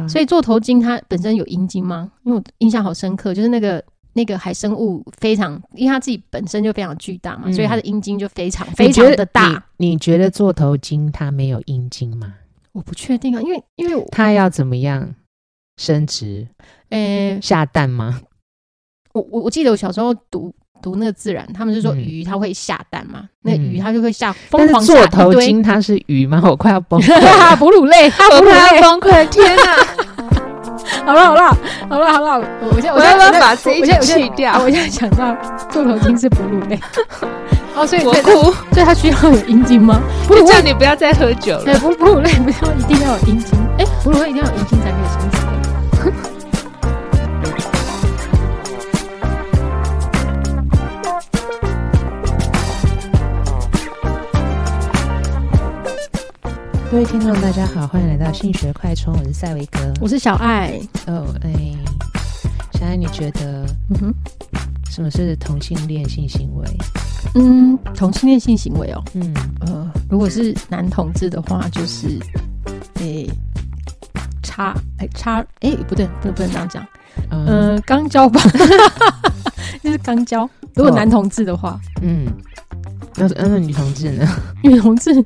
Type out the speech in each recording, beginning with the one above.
所以座头鲸它本身有阴茎吗？因为我印象好深刻，就是那个海生物非常，因为它自己本身就非常巨大嘛，所以它的阴茎就非常非常的大。 你觉得座头鲸它没有阴茎吗？ 我不确定啊，因为它要怎么样生殖？下蛋吗？ 我记得我小时候读那个自然，他们是说鱼它会下蛋嘛，那鱼它就会疯狂下一堆。 但是座头鲸它是鱼吗？我快要崩溃了。 哺乳类， 我快要崩溃！天哪！ 好了，我现在要不要把这一集去掉？ 我现在想到座头鲸是哺乳类。所以我哭， 所以它需要有阴茎吗？ 就叫你不要再喝酒了。 对，哺乳类不要一定要有阴茎，哺乳类一定要有阴茎才可以生殖。 各位听众大家好，欢迎来到性学快充，我是赛维格， 我是小爱。 小爱，你觉得什么是同性恋性行为？ 同性恋性行为哦，如果是男同志的话，就是不对，不能这样讲，肛交吧，就是肛交。如果男同志的话， 那女同志呢？ 女同志，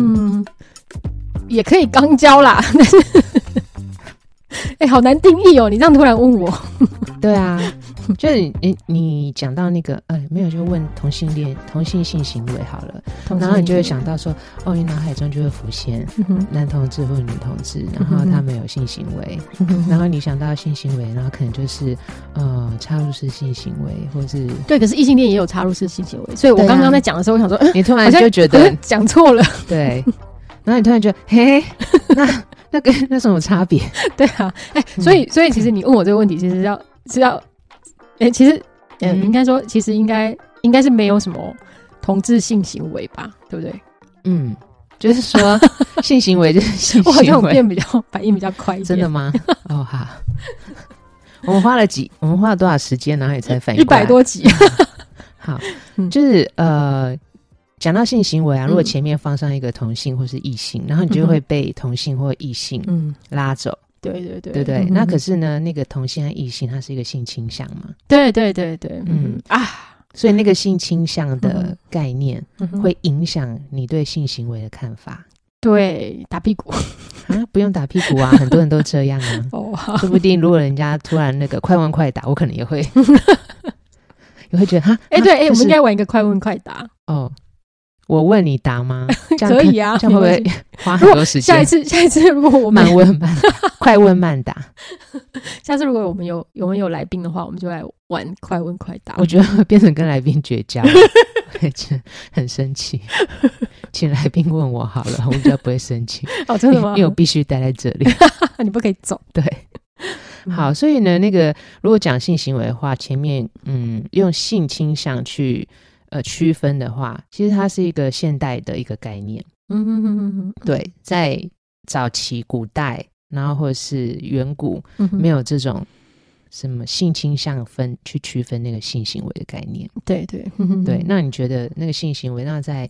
也可以肛交啦，但是好难定义哦。你这样突然问我， 对啊，就是你讲到那个没有，就问同性性行为好了，然后你就会想到说，你脑海中就会浮现男同志或女同志，然后他们有性行为，然后你想到性行为，然后可能就是插入式性行为，或是对， 可是异性恋也有插入式性行为，所以我刚刚在讲的时候，我想说， 你突然就觉得讲错了， 对，然后你突然觉得，嘿，那什么差别？ 对啊，所以其实你问我这个问题，其实是要，其实应该说，其实应该是没有什么同志性行为吧，对不对？ 就是说性行为就是性行为， 我好像反应比较快一点，真的吗？好，我们花了多少时间，然后也才反应过来 100多集。 好，就是讲到性行为啊，如果前面放上一个同性或是异性，然后你就会被同性或异性拉走。对不对？那可是呢，那个同性和异性它是一个性倾向嘛？ 对， 所以那个性倾向的概念会影响你对性行为的看法。对， 打屁股啊，不用打屁股啊，很多人都这样啊。说不定如果人家突然那个快问快答，我可能也会也会觉得对，我们应该玩一个快问快答哦。 我问你答吗？ 可以啊， 这样会不会花很多时间？ 下一次如果我们快问慢答， 下次如果我们有来宾的话，我们就来玩快问快答。 我觉得会变成跟来宾绝交，很生气。请来宾问我好了，我比较不会生气。 真的吗？ 因为我必须待在这里， 你不可以走。 对，好，所以呢，那个如果讲性行为的话，前面用性倾向去区分的话，其实它是一个现代的一个概念。对，在早期古代，然后或者是远古，没有这种什么性倾向去区分那个性行为的概念。 对， 那你觉得那个性行为，那在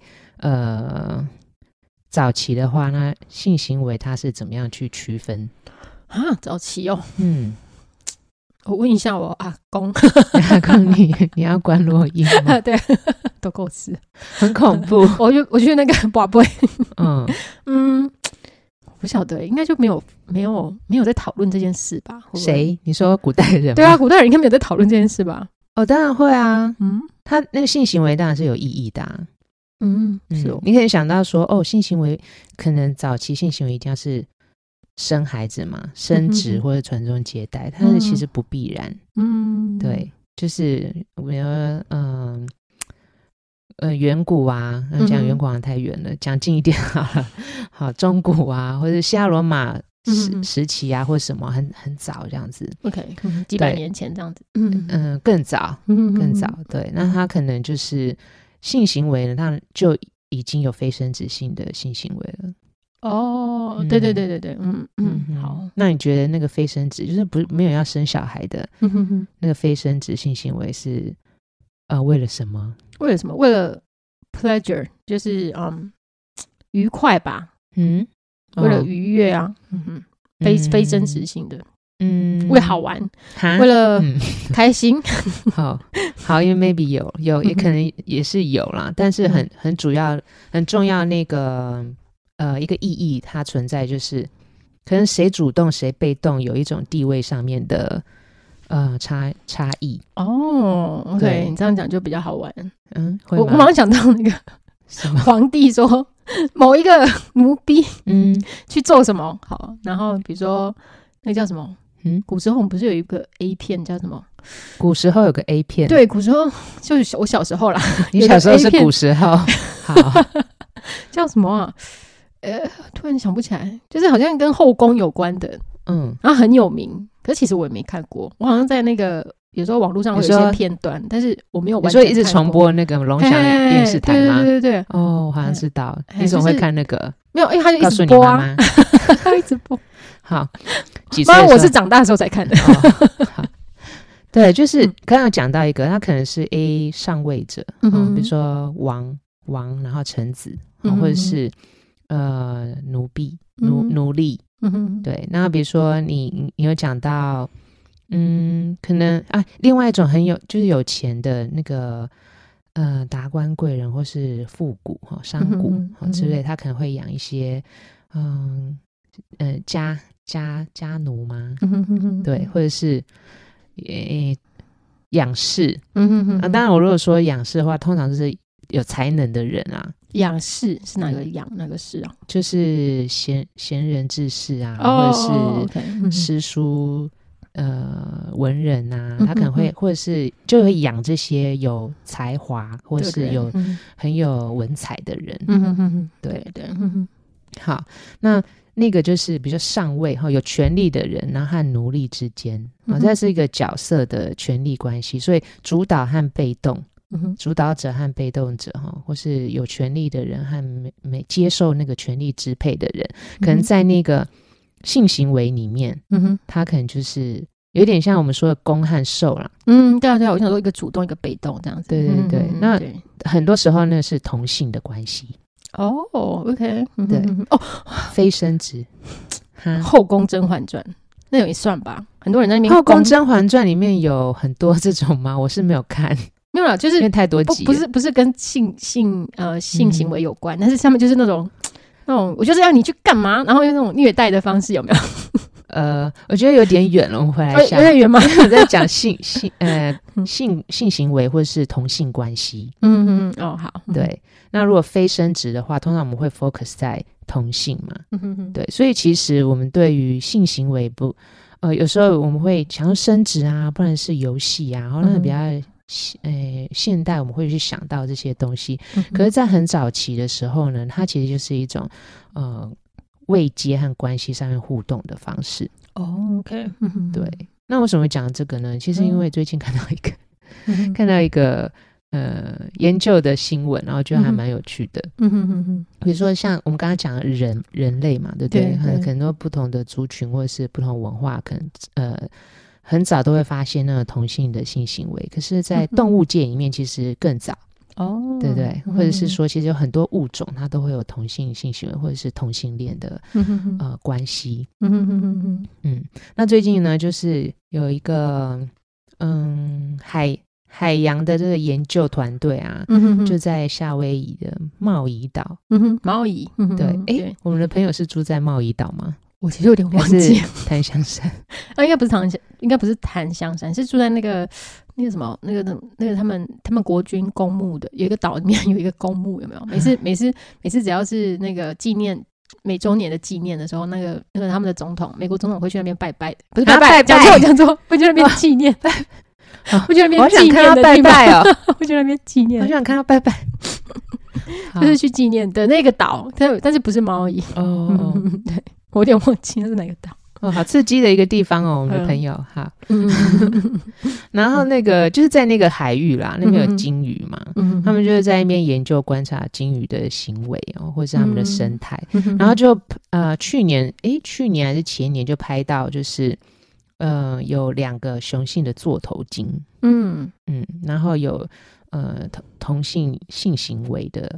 早期的话，那性行为它是怎么样去区分啊？早期哦，我问一下我阿公， 你要关录音吗？ 对，都够吃， 很恐怖。 我去那个拔杯，不晓得，应该就没有在讨论这件事吧？ 谁？你说古代人吗？ 对啊，古代人应该没有在讨论这件事吧？ 当然会啊。他那个性行为当然是有意义的啊。 是哦。 你可以想到说，性行为可能早期性行为一定要是生孩子嘛，生殖或者传宗接代，但是其实不必然。对，就是远古啊，讲远古好像太远了，讲近一点好了。好，中古啊，或者希腊罗马时期啊，或什么很早这样子。 OK， 几百年前这样子。 更早，更早。对，那他可能就是性行为呢，他就已经有非生殖性的性行为了。 对，好。 那你觉得那个非生殖，就是没有要生小孩的那个非生殖性行为是为了什么？ 为了什么？为了 pleasure， 就是愉快吧。为了愉悦啊。 非真实性的，为好玩，为了开心。 好，因为 maybe 有也可能也是有啦，但是很主要很重要那个一个意义它存在，就是可能谁主动谁被动有一种地位上面的差异。 OK， 你这样讲就比较好玩。 会吗？ 我马上想到那个皇帝说某一个奴婢去做什么好，然后比如说那个叫什么古时候我们不是有一个 A 片叫什么？ 古时候有个 A 片， 对，古时候就是我小时候啦。 你小时候是古时候？好， 叫什么啊？突然想不起来，就是好像跟后宫有关的，然后很有名，可是其实我也没看过。我好像在那个有时候网络上会有一些片段，但是我没有完全看过。 你说一直重播那个龙翔电视台吗？ 对。 我好像知道。你怎么会看那个？ 没有，因为他就一直播啊，他一直播。 好，几岁的时候？ 我是长大的时候才看的。 好，对，就是刚刚讲到一个，他可能是 A 上位者，比如说王，然后臣子，或者是奴婢、奴隶，对。那比如说你有讲到，可能另外一种就是有钱的那个达官贵人或是富贾商贾之类，他可能会养一些家奴吗？对，或者是养士。当然我如果说养士的话，通常就是有才能的人啊。 养士是哪个养哪个士啊？ 就是贤人志士啊，或者是诗书文人啊，他可能会或者是就会养这些有才华或者是很有文采的人。对。好，那个就是比较上位有权力的人，然后和奴隶之间这是一个角色的权力关系，所以主导和被动，主导者和被动者或是有权力的人和没接受那个权力支配的人，可能在那个性行为里面，他可能就是有点像我们说的攻和受啦。 对啊，我想说一个主动一个被动这样子。 对，那很多时候那是同性的关系。 OK， 对，非生殖。 后宫甄嬛传那也算吧，很多人在那边。 后宫甄嬛传里面有很多这种吗？我是没有看。 没有啦，就是因为太多集了， 不是跟性行为有关，但是他们就是那种我就是要你去干嘛，然后用那种虐待的方式，有没有？ 我觉得有点远了，我们回来想。 有点远吗？ 我在讲性行为或是同性关系。 好。 对，那如果非生殖的话，通常我们会 focus 在同性嘛。对，所以其实我们对于性行为有时候我们会想要生殖啊，不然是游戏啊，然后那比较现代我们会去想到这些东西。可是在很早期的时候呢，它其实就是一种位阶和关系上面互动的方式。 OK， 对。那为什么会讲这个呢？其实因为最近看到一个研究的新闻，然后觉得还蛮有趣的。比如说像我们刚刚讲的人类嘛，对不对？很多不同的族群或者是不同文化，可能很早都会发现那个同性的性行为，可是在动物界里面其实更早。对不对？或者是说其实有很多物种它都会有同性性行为或者是同性恋的关系。那最近呢就是有一个海洋的这个研究团队啊，就在夏威夷的茂宜岛。 茂宜。 对。我们的朋友是住在茂宜岛吗？ 我其实有点忘记。 檀香山应该不是檀香山，是住在那个什么那个他们国军公墓的有一个岛里面有一个公墓，有没有？每次只要是那个纪念每周年的纪念的时候，那个他们的总统，美国总统会去那边拜拜，不是拜拜，讲错，会去那边纪念。会去那边纪念的拜拜哦，会去那边纪念， 好想看到拜拜。 就是去纪念的那个岛，但是不是茂宜。对，我有点忘记那是哪个岛。 好刺激的一个地方哦，我们的朋友。好，然后那个就是在那个海域啦，那边有鲸鱼嘛，他们就是在那边研究观察鲸鱼的行为或是他们的生态。然后就去年还是前年就拍到，就是有2个雄性的座头鲸，然后有同性性行为的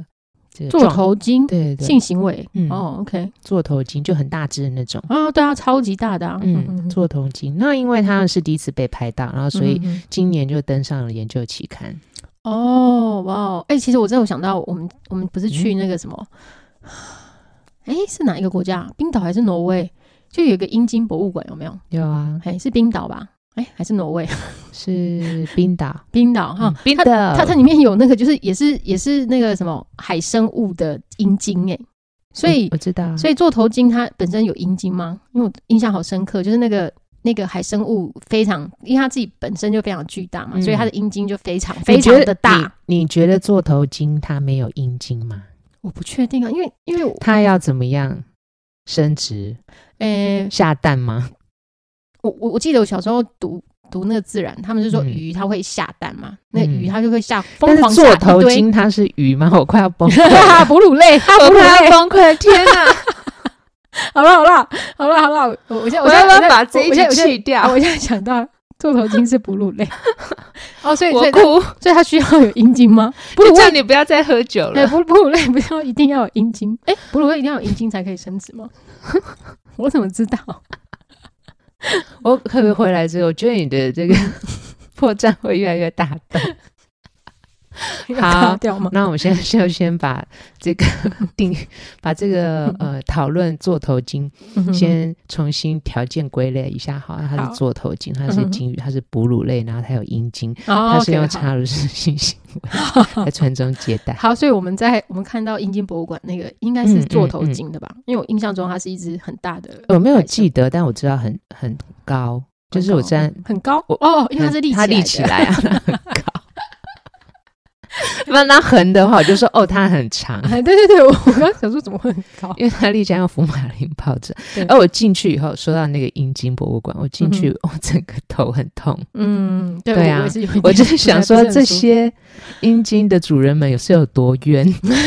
这个做头巾， 对对， 性行为， 嗯 OK， 做头巾就很大只的那种啊，对啊，超级大的啊， 做头巾。那因为他们是第一次被拍到，然后所以今年就登上了研究期刊。 哦，哇，其实我真的有想到，我们不是去那个什么，是哪一个国家？冰岛还是挪威？就有一个阴茎博物馆，有没有？ 有啊， 是冰岛吧？还是挪威？ 是冰岛， 冰岛哈， 冰岛， 它里面有那个，就是也是那个什么海生物的阴茎所以我知道， 所以做头巾它本身有阴茎吗？因为我印象好深刻，就是那个海生物非常，因为它自己本身就非常巨大嘛，所以它的阴茎就非常非常的大。 你觉得做头巾它没有阴茎吗？ 我不确定啊，因为它要怎么样生殖？下蛋吗？ 我记得我小时候读那个自然，他们是说鱼它会下蛋嘛，那鱼它就会疯狂下一堆。但是做头巾它是鱼吗？我快要崩溃了。哺乳类， 我快要崩溃！天哪！ 好了，我现在要把这一集去掉。 我现在想到做头巾是哺乳类，所以哭， 所以它需要有阴茎吗？ 就叫你不要再喝酒了。 哺乳类不要一定要有阴茎？哺乳类一定要有阴茎才可以生殖吗？我怎么知道？ 我可不可以回来之后，我觉得你的这个破绽会越来越大洞。好，那我们现在就先把这个把这个讨论做头巾先重新条件归类一下。好，它是做头巾，它是鲸鱼，它是哺乳类，然后它有阴茎，它是用插入式性行为在传宗接代。 好，所以我们看到阴茎博物馆那个应该是做头巾的吧？因为我印象中它是一只很大的， 我没有记得，但我知道很高，就是我在很高因为它是立起来啊，它很高。那它横的话，我就说它很长。 对，我刚刚想说怎么会很高， 因为它立起来用福马林抱着。而我进去以后，说到那个阴茎博物馆，我进去我整个头很痛。对啊，我就是想说这些阴茎的主人们有多冤。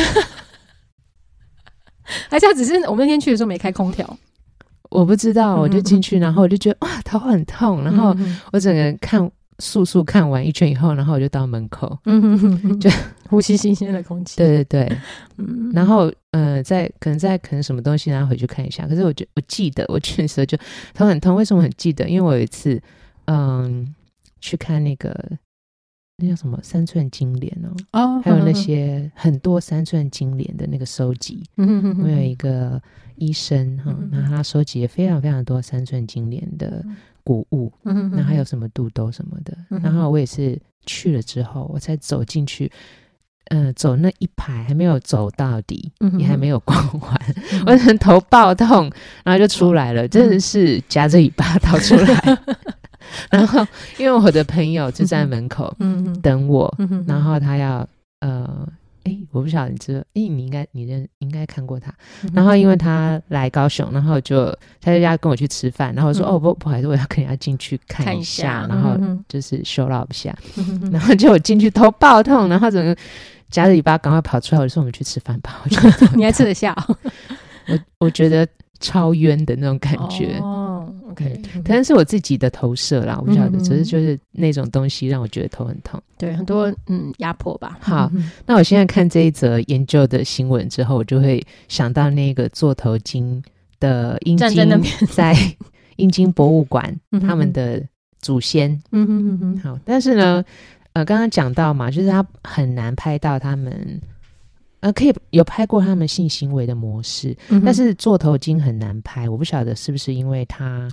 还是只是我们那天去的时候没开空调？ 我不知道，我就进去，然后我就觉得哇，头很痛，然后我整个速看完一圈以后，然后我就到门口，就呼吸新鲜的空气。 对，然后可能什么东西，然后回去看一下。可是我记得我去的时候就头很痛，为什么很记得？因为我有一次去看那叫什么3寸金莲还有那些很多3寸金莲的那个收集。我有一个医生然后他收集了非常非常多3寸金莲的谷物，然后还有什么肚兜什么的。然后我也是去了之后我才走进去，走那一排还没有走到底，也还没有逛完，我人头爆痛，然后就出来了，真的是夹着尾巴逃出来。然后因为我的朋友就在门口等我，然后他要我不晓得你知道，你应该看过他。然后因为他来高雄，然后他就要跟我去吃饭，然后我说不好意思，我要跟人家进去看一下，然后就是show up一下，然后就我进去头爆痛，然后整个夹着尾巴赶快跑出来，我就说我们去吃饭吧。 你还吃得下？ 我觉得超冤的那种感觉。 OK， 可能是我自己的投射啦，我不晓得，只是就是那种东西让我觉得头很痛。 对，很多压迫吧。 好，那我现在看这一则研究的新闻之后，我就会想到那个做头巾的阴茎在阴茎博物馆他们的祖先。好，但是呢刚刚讲到嘛，就是他很难拍到他们可以有拍过他们性行为的模式，但是做头巾很难拍。我不晓得是不是因为他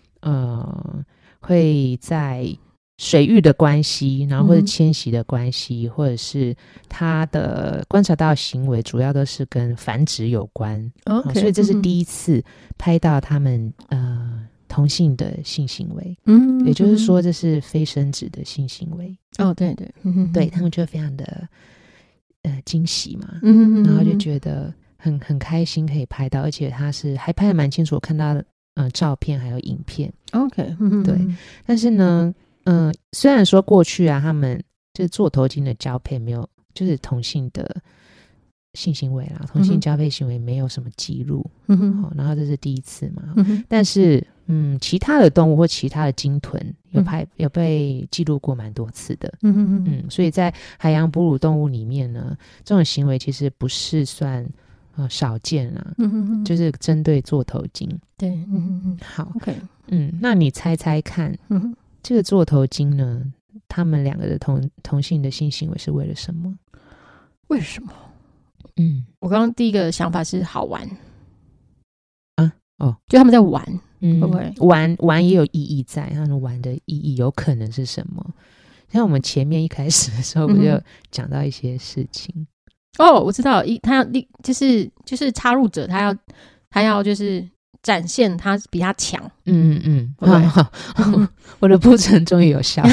会在水域的关系，然后或者迁徙的关系，或者是他的观察到的行为主要都是跟繁殖有关。所以这是第一次拍到他们同性的性行为。也就是说这是非生殖的性行为。对，对，他们就非常的惊喜嘛，然后就觉得很开心可以拍到，而且他是还拍得蛮清楚，我看到照片还有影片。 OK， 对，但是呢虽然说过去他们就是做头巾的交配没有，就是同性的性行为啦，同性交配行为没有什么记录，然后这是第一次嘛，但是其他的动物或其他的鲸豚有被记录过蛮多次的，所以在海洋哺乳动物里面呢，这种行为其实不是算少见啦，就是针对座头鲸。 对， 好 ，OK， 那你猜猜看，这个座头鲸呢，他们两个的同性的性行为是为了什么？ 为什么？我刚刚第一个想法是好玩啊， 就他们在玩，会不会玩也有意义在，他们玩的意义有可能是什么？像我们前面一开始的时候不就讲到一些事情？ 我知道，他要就是插入者，他要就是展现他比他强， 好，我的铺陈终于有效。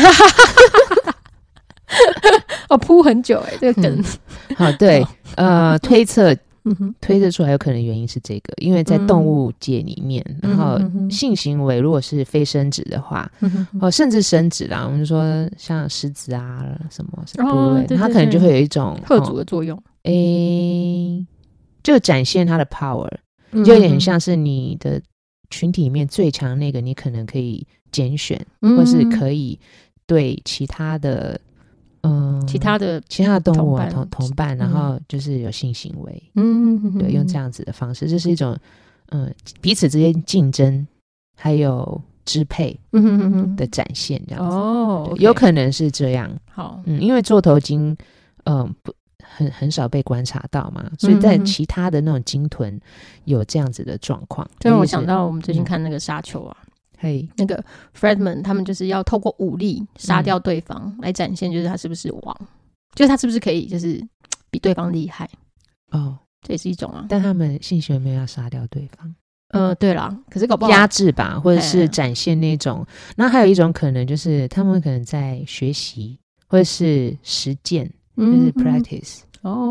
铺很久这个梗。 好，对，推测出来有可能原因是这个，因为在动物界里面，然后性行为如果是非生殖的话，甚至生殖啦，我们说像狮子啊什么哺乳类，它可能就会有一种吓阻的作用， 就展现它的 power，就有点像是你的群体里面最强那个，你可能可以拣选，或是可以对其他的动物啊同伴，然后就是有性行为，对，用这样子的方式，这是一种彼此之间竞争还有支配的展现，这样子有可能是这样。 好， 因为座头鲸很少被观察到嘛，所以在其他的那种鲸豚有这样子的状况。 就让我想到我们最近看那个沙丘啊。 那个 Fredman 他们就是要透过武力杀掉对方，来展现就是他是不是王，就是他是不是可以就是比对方厉害。这也是一种啊。 但他们性行为没有要杀掉对方。 对啦，可是搞不好压制吧，或者是展现那种。那还有一种可能就是他们可能在学习或者是实践，就是 practice。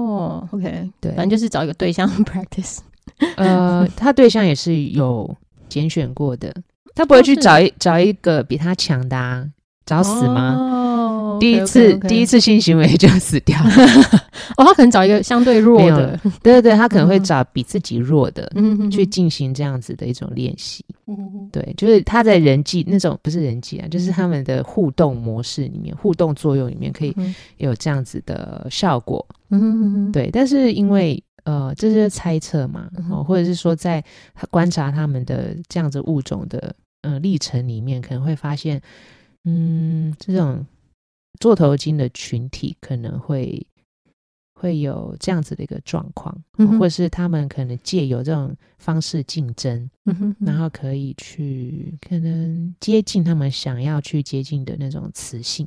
OK， 对， 反正就是找一个对象 practice。 他对象也是有拣选过的。他不会去找一个比他强的啊，找死吗？第一次性行为就死掉了。 他可能找一个相对弱的， 对，他可能会找比自己弱的，去进行这样子的一种练习。对，就是他在人际那种不是人际啊，就是他们的互动模式里面、互动作用里面可以有这样子的效果。对，但是因为这是猜测嘛，或者是说在观察他们的这样子物种的历程里面，可能会发现，这种座头鲸的群体可能会有这样子的一个状况，或者是他们可能借由这种方式竞争，然后可以去可能接近他们想要去接近的那种雌性。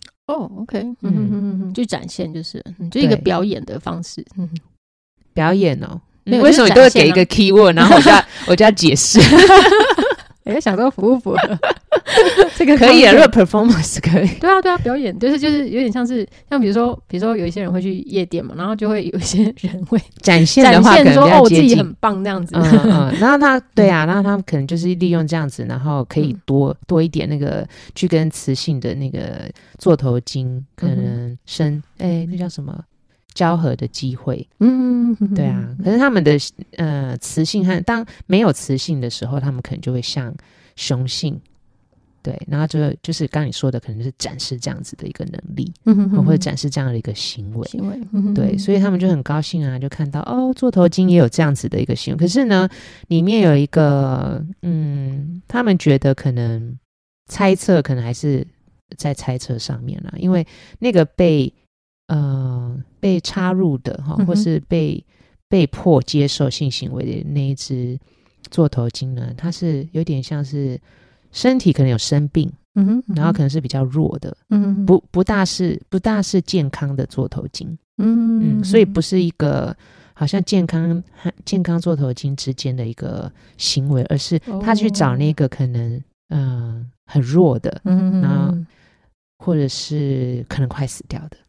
OK， 就展现就是就一个表演的方式。 表演为什么你都会给一个 keyword， 然后我就要解释？ 想说符不符合？这个可以啊，如果 performance 可以。 对啊，表演就是有点像比如说有一些人会去夜店嘛，然后就会有一些人会展现的话，可能比较接近， 我自己很棒这样子。 然后然后他们可能就是利用这样子，然后可以多一点那个去跟雌性的那个座头鲸可能那叫什么？交合的机会。对啊，可是他们的雌性和当没有雌性的时候，他们可能就会像雄性，对，然后就是刚你说的，可能是展示这样子的一个能力，或者展示这样的一个行为，对，所以他们就很高兴啊，就看到座头鲸也有这样子的一个行为。可是呢，里面有一个他们觉得可能猜测，可能还是在猜测上面啦，因为那个被插入的或是被迫接受性行为的那一只座头鲸呢，它是有点像是身体可能有生病，然后可能是比较弱的，不大是健康的座头鲸，所以不是一个好像健康座头鲸之间的一个行为，而是他去找那个可能很弱的，然后或者是可能快死掉的。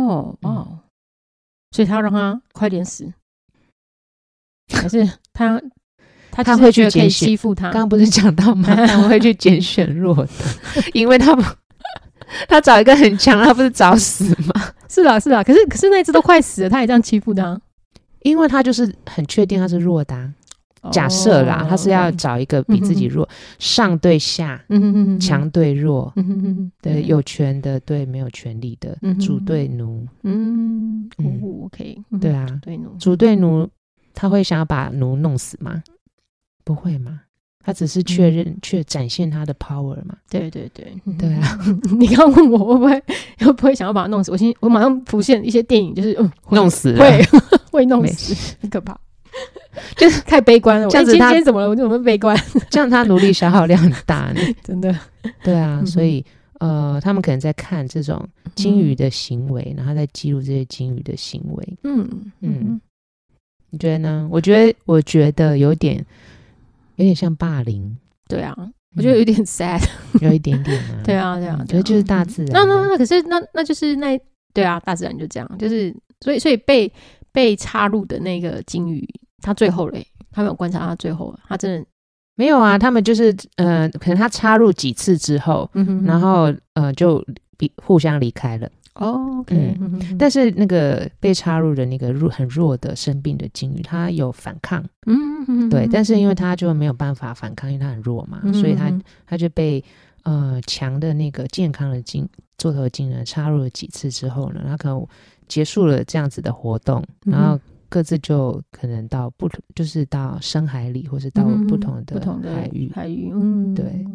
所以他要让他快点死，还是他会去可以欺负他？ 刚刚不是讲到吗？他们会去拣选弱的，因为他找一个很强，他不是找死吗？ 是啦，可是那只都快死了，他也这样欺负他。 因为他就是很确定他是弱的假设啦，他是要找一个比自己弱，上对下，强对弱，对，有权的对没有权利的，主对奴 ，OK， 对啊，主对奴，他会想要把奴弄死吗？不会嘛，他只是确认展现他的 power 嘛。 对啊， 你刚刚问我会不会想要把他弄死，我马上浮现一些电影，就是弄死了， 会弄死，很可怕。就是太悲观了，这样子今天怎么了？我怎么悲观？ 这样他奴隶消耗量很大呢， 真的。 对啊，所以他们可能在看这种鲸鱼的行为，然后再记录这些鲸鱼的行为。你觉得呢？我觉得有点像霸凌。 对啊，我觉得有点 sad， 有一点点啊。 对啊， 可是就是大自然。 那可是那就是对啊，大自然就这样，就是所以被插入的那个鲸鱼，他最后嘞，他没有观察他最后，他真的没有啊。他们就是可能他插入几次之后，然后就互相离开了。 OK， 但是那个被插入的那个很弱的生病的鲸鱼，他有反抗，对，但是因为他就没有办法反抗，因为他很弱嘛，所以他就被强的那个健康的座头鲸呢插入了几次之后呢，他可能结束了这样子的活动，然后各自就可能到就是到深海里，或是到不同的海域，对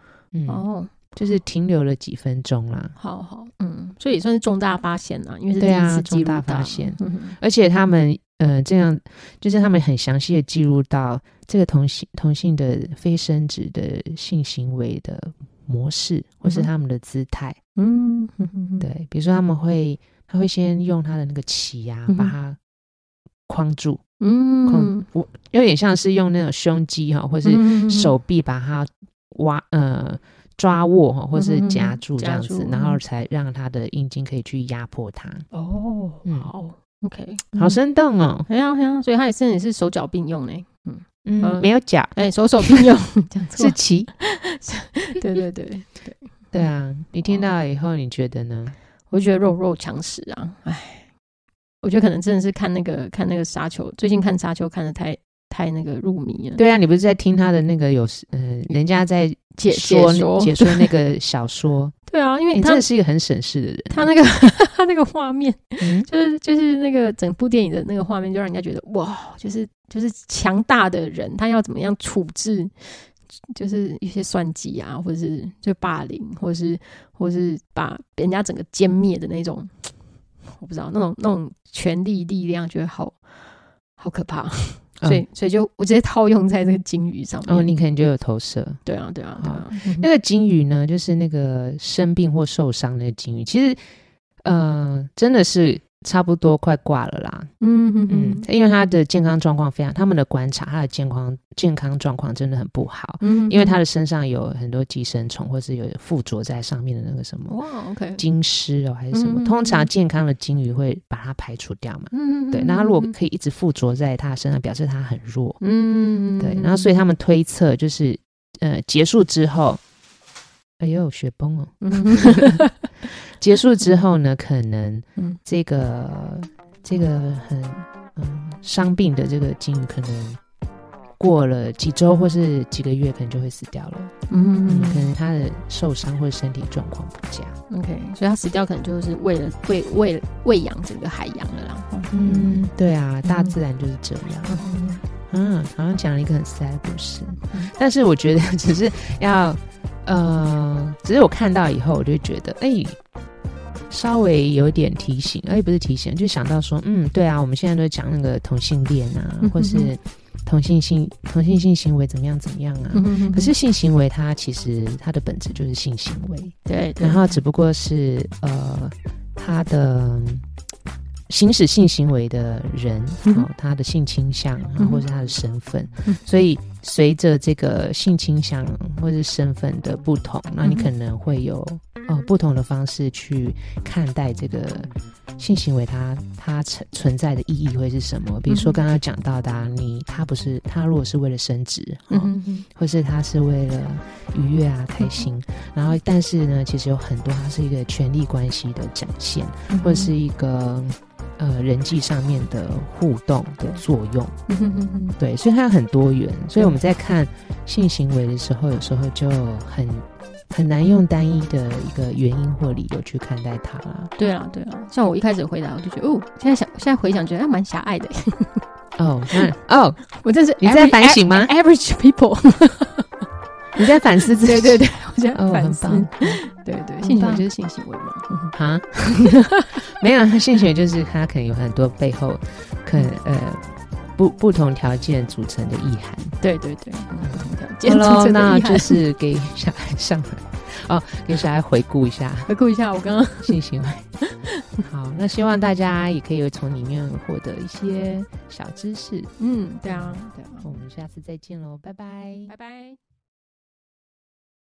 ，OK， 就是停留了几分钟啦。 好，所以也算是重大发现啦，因为是第一次记录到， 重大发现，而且他们这样就是他们很详细的记录到这个同性的非生殖的性行为的模式，或是他们的姿态，对，比如说他会先用他的那个鳍啊，把它框住，有点像是用那种胸肌或是手臂把它抓握或是夹住这样子，然后才让他的阴茎可以去压迫它。 好 ，OK， 好生动哦。 对啊，所以他也是手脚并用呢。 没有脚， 手并用， 是鳍。 对啊，你听到以后你觉得呢？ 我觉得肉强食啊，我觉得可能真的是看那个沙丘，最近看沙丘看得太那个入迷了。对啊，你不是在听他的那个人家在解说那个小说？对啊，因为他真的是一个很省事的人。 他那个画面，就是那个整部电影的那个画面，就让人家觉得哇，就是强大的人，他要怎么样处置，就是一些算计啊，或者是就霸凌，或是把人家整个歼灭的那种，我不知道那种权力力量，觉得好可怕。所以就我直接套用在这个鲸鱼上面。 你可能就有投射。 对啊。 那个鲸鱼呢，就是那个生病或受伤的鲸鱼，其实真的是差不多快挂了啦。因为他的健康状况他们的观察，他的健康状况真的很不好。因为他的身上有很多寄生虫，或是有附着在上面的那个什么鲸虱还是什么。通常健康的鲸鱼会把它排除掉嘛。对，那他如果可以一直附着在他身上，表示他很弱。对，然后所以他们推测就是结束之后，哎呦雪崩哦。结束之后呢，可能这个很伤病的这个鲸鱼，可能过了几周或是几个月，可能就会死掉了。可能他的受伤或者身体状况不佳。 OK， 所以他死掉可能就是为了喂养整个海洋了啦。 对啊，大自然就是这样。好像讲了一个很 sad 的故事，但是我觉得只是我看到以后，我就觉得稍微有点提醒，不是提醒，就想到说，对啊，我们现在都讲那个同性恋啊，或是同性性行为怎么样啊。可是性行为它其实它的本质就是性行为， 对， 然后只不过是他的行使性行为的人，他的性倾向或是他的身份，所以随着这个性倾向或是身份的不同，那你可能会有不同的方式去看待这个性行为它存在的意义会是什么。比如说刚刚讲到的他如果是为了生殖，或是他是为了愉悦啊开心，然后但是呢其实有很多它是一个权力关系的展现，或是一个人际上面的互动的作用。对，所以它很多元，所以我们在看性行为的时候，有时候就很难用单一的一个原因或理由去看待它啦。 对啊，像我一开始回答，我就觉得现在回想觉得蛮狭隘的。我这是你在反省吗 ？Average people， 你在反思自己？ 对，我在反思。 很棒。 对，性行为就是性行为嘛。 哈，没有，性行为就是它可能有很多背后不同条件组成的意涵。 对，不同条件组成的意涵。 那就是给小孩上来给小孩回顾一下我刚刚性行为。好，那希望大家也可以从里面获得一些小知识。 对啊， 我们下次再见喽，拜拜。 拜拜。